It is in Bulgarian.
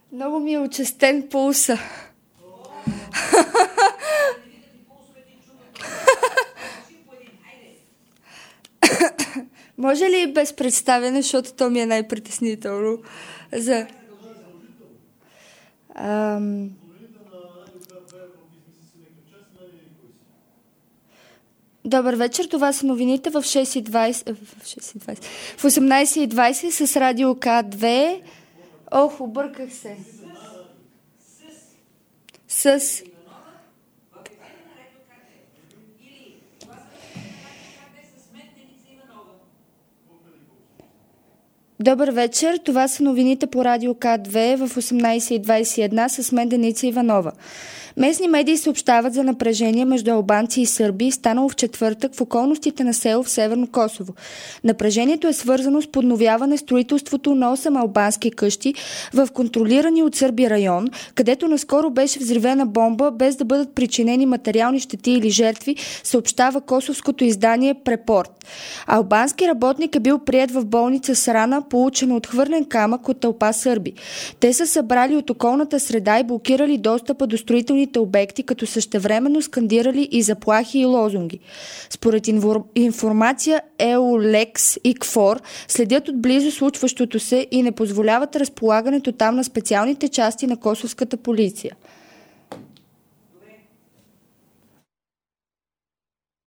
Много ми е участен пулса. Може ли без представяне, защото то ми е най-притеснително? За... Добър вечер, това са новините в 6:20, в 18:20 с Радио К2. Ох, обърках се. С... Добър вечер, това са новините по Радио К2 в 18:21 с мен Деница Иванова. Местни медии съобщават за напрежение между албанци и сърби, станало в четвъртък в околностите на село в Северно Косово. Напрежението е свързано с подновяване строителството на 8 албански къщи в контролирани от сърби район, където наскоро беше взривена бомба, без да бъдат причинени материални щети или жертви, съобщава косовското издание Препорт. Албански работник е бил приет в болница с рана, получена от хвърлен камък от тълпа сърби. Те са събрали от околната среда и блокирали достъпа до строителните обекти, като същевременно скандирали и заплахи и лозунги. Според информация Еолекс и КФОР следят отблизо случващото се и не позволяват разполагането там на специалните части на косовската полиция.